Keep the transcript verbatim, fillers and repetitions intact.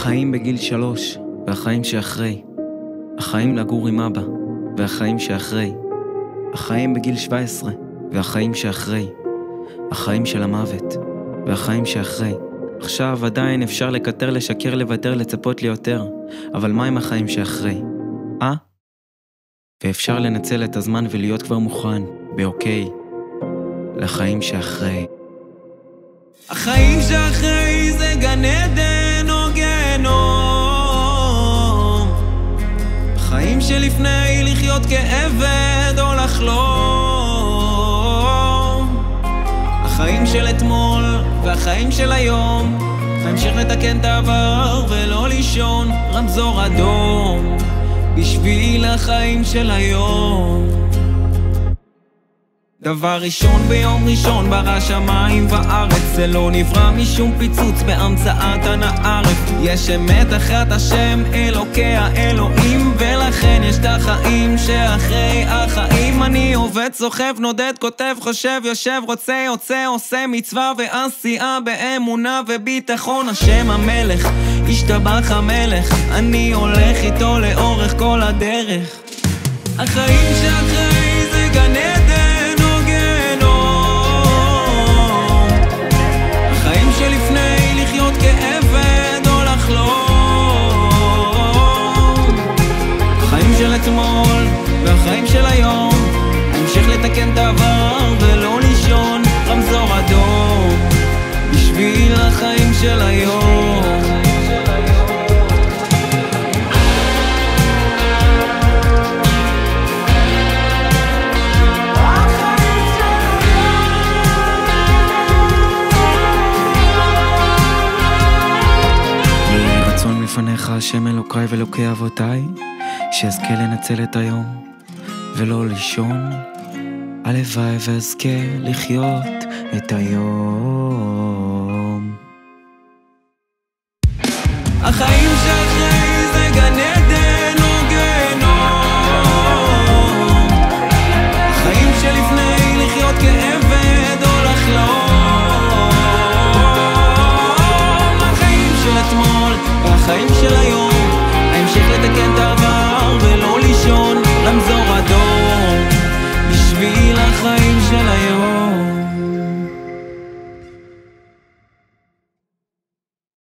החיים בגיל שלוש והחיים שאחרי, החיים לגור עם אבא והחיים שאחרי, החיים בגיל שבע עשרה והחיים שאחרי, החיים של המוות והחיים שאחרי. עכשיו עדיין אפשר לקטר, לשקר, לוותר, לצפות ליותר, אבל מה עם החיים שאחרי? אה? ואפשר לנצל את הזמן ולהיות כבר מוכן, באוקיי, לחיים שאחרי. החיים שאחרי זה גן עדן או גיהנום, החיים שלפני לחיות כעבד או לחלום, החיים של אתמול והחיים של היום, להמשיך לתקן את העבר ולא לישון, רמזור אדום בשביל החיים של היום. דבר ראשון ביום ראשון ברא שמיים וארץ, זה לא נברא משום פיצוץ בהמצאת הנערף. יש אמת אחת, השם אלוקי האלוהים, ולכן יש את החיים שאחרי החיים. אני עובד, סוחב, נודד, כותב, חושב, יושב, רוצה, יוצא, עושה מצווה ועשייה באמונה וביטחון. השם המלך, השתבח המלך, אני הולך איתו לאורך כל הדרך. החיים שאחרי זה גן עדן שלפני לחיות כעבד או לחלום, החיים של אתמול והחיים של היום, המשך לתקן את העבר ולא לישון, רמזור אדום בשביל החיים של היום. לפניך השם אלוקיי ואלוקי אבותיי, שאזכה לנצל את היום ולא לישון, הלוואי ואזכה לחיות את היום. החיים שאחרי זה גן עדן או גיהנום, החיים שלפני לחיות כעבד או לחלום, החיים של אתמול והחיים של היום, ההמשך לתקן את